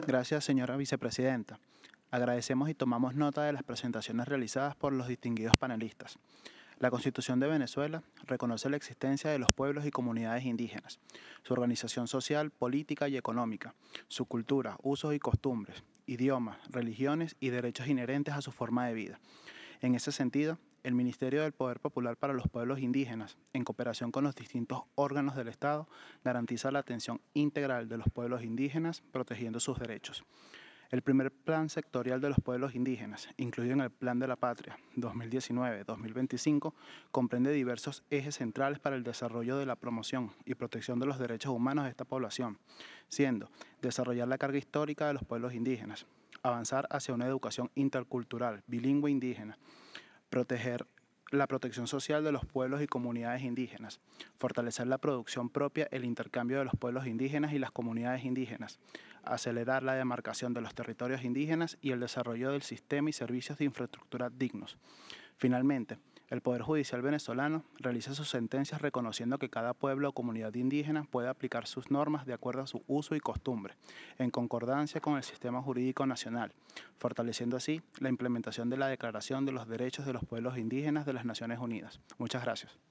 Gracias, señora vicepresidenta. Agradecemos y tomamos nota de las presentaciones realizadas por los distinguidos panelistas. La Constitución de Venezuela reconoce la existencia de los pueblos y comunidades indígenas, su organización social, política y económica, su cultura, usos y costumbres, idiomas, religiones y derechos inherentes a su forma de vida. En ese sentido, el Ministerio del Poder Popular para los Pueblos Indígenas, en cooperación con los distintos órganos del Estado, garantiza la atención integral de los pueblos indígenas, protegiendo sus derechos. El primer Plan Sectorial de los Pueblos Indígenas, incluido en el Plan de la Patria 2019-2025, comprende diversos ejes centrales para el desarrollo de la promoción y protección de los derechos humanos de esta población, siendo desarrollar la carga histórica de los pueblos indígenas, avanzar hacia una educación intercultural, bilingüe indígena, proteger la protección social de los pueblos y comunidades indígenas, fortalecer la producción propia, el intercambio de los pueblos indígenas y las comunidades indígenas, acelerar la demarcación de los territorios indígenas y el desarrollo del sistema y servicios de infraestructura dignos. Finalmente, el Poder Judicial venezolano realiza sus sentencias reconociendo que cada pueblo o comunidad indígena puede aplicar sus normas de acuerdo a su uso y costumbre, en concordancia con el sistema jurídico nacional, fortaleciendo así la implementación de la Declaración de los Derechos de los Pueblos Indígenas de las Naciones Unidas. Muchas gracias.